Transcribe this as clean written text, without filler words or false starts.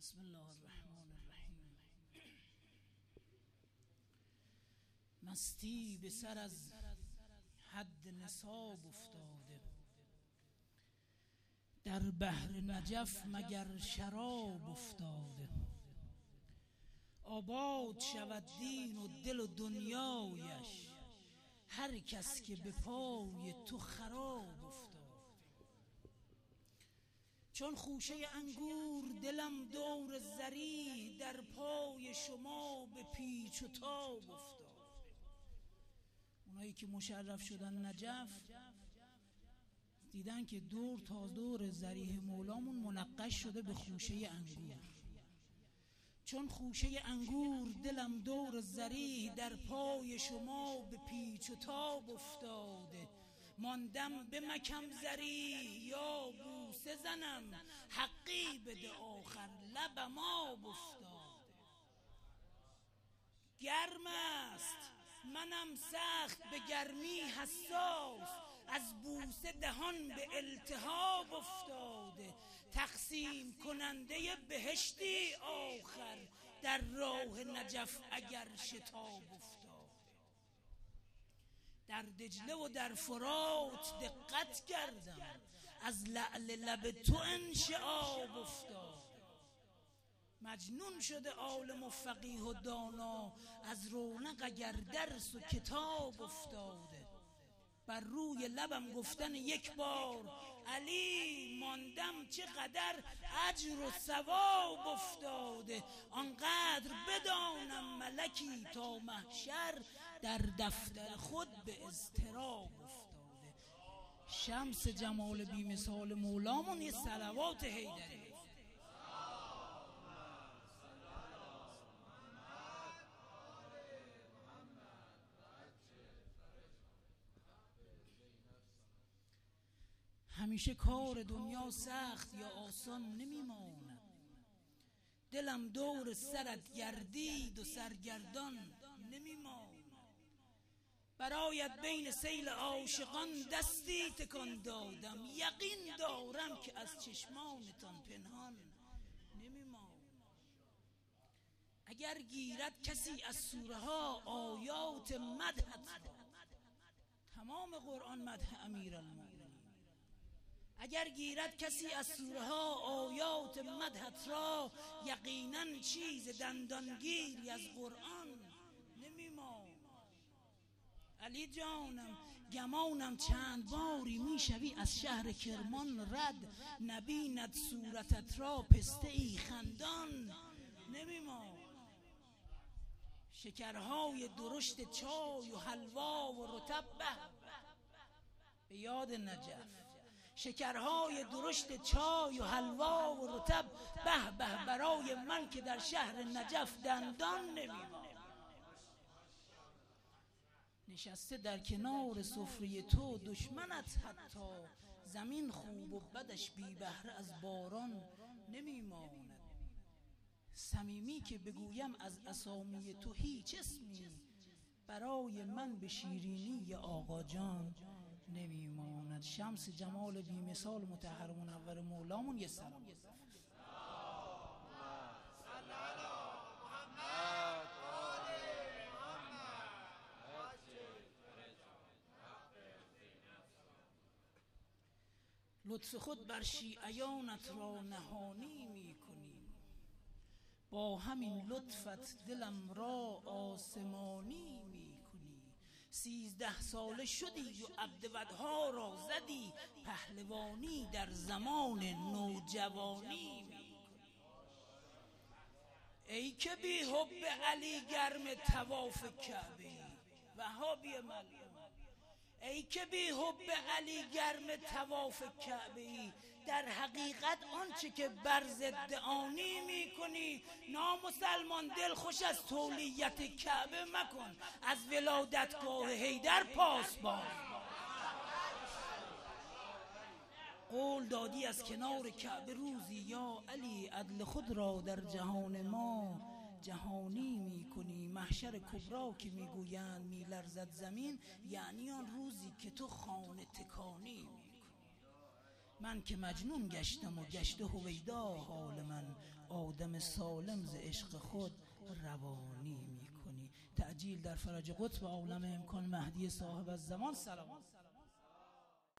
بسم الله الرحمن الرحیم. مستی به سر از حد نصاب افتاده، در بحر نجف مگر شراب افتاده. آباد شود دین و دل و دنیایش، هر کس که به پای تو خراب افتاده. چون خوشه انگور دلم دور زری، در پای شما به پیچ و تاب افتاده. اونایی که مشرف شدن نجف دیدن که دور تا دور ضریح مولامون منقش شده به خوشه انگور. چون خوشه انگور دلم دور زری، در پای شما به پیچ و تاب افتاده. ماندم به مکم زری یا بوسه زنم، حقی بده آخر لبم آب افتاده. گرم است منم سخت به گرمی حساس، از بوسه دهان به التهاب افتاده. تقسیم کننده بهشتی آخر، در راه نجف اگر شتاب افتاده. در دجله و در فرات دقت کردم، از لعل لب تو انشعاب افتاده. مجنون شده عالم و فقیه و دانا، از رونق اگر درس و کتاب افتاده. بر روی لبم گفتن یک بار علی، ماندم چقدر اجر و ثواب افتاده. آنقدر بدانم ملکی تا محشر، در دفتر خود به اضطراب افتاده. شمس جمال بی مثال مولامون یه صلوات حیدری. همیشه کار دنیا سخت یا آسان نمیماند، دلم دور سرت گردید و سرگردان نمیماند. برایت بین سیل عاشقان دستی تکان دادم، یقین دارم که از چشمانتان پنهان نمیماند. اگر گیرد کسی از سوره ها آیات مدحت را، تمام قرآن مدح امیرالمومنین. اگر گیرد کسی از سوره ها آیات مدحت را، یقینا چیز دندانگیری از قرآن نمیماند. علی جانم گمانم چند باری میشوی از شهر کرمان رد، نبیند صورتت را پسته ای خندان نمیماند. شکرهای درشت چای و حلوا و رطب به یاد نجف. شکرهای درشت چای و حلوا و رطب به به برای من که در شهر نجف دندان نمیماند. نشسته در کنار سفره تو دشمنت، حتی زمین خوب و بدش بی بهره از باران نمیماند. صمیمی که بگویم از اسامی تو هیچ اسمی، برای من به شیرینی آقا جان نمیماند. شمس جمال بی مثال مطهر منور مولامون یه سلام. لطف خود بر شیعیانت را نهانی میکنیم، با همین لطفت دلم را آسمانی میکنی. 13 ساله شدی و عبدودها را زدی، پهلوانی در زمان نوجوانی میکنی. ای که بی حب علی گرم طواف کعبه، وهابی ملعون. ای که بی حب علی گرم طواف کعبه، در حقیقت آنچه که بر ضد آنی میکنی. نامسلمان دل خوش از تولیت کعبه مکن، از ولادتگاه حیدر پاسبان. قول دادی از کنار کعبه روزی یا علی، عدل خود را در جهان ما جهانی میکنی. محشر کبرا که میگویند میلرزد زمین، یعنی آن روزی که تو خانه تکانی میکنی. من که مجنون گشتم و گشته هویدا حال من، آدم سالم ز عشق خود روانی میکنی. تعجیل در فرج قطب عالم امکان مهدی صاحب الزمان سلام.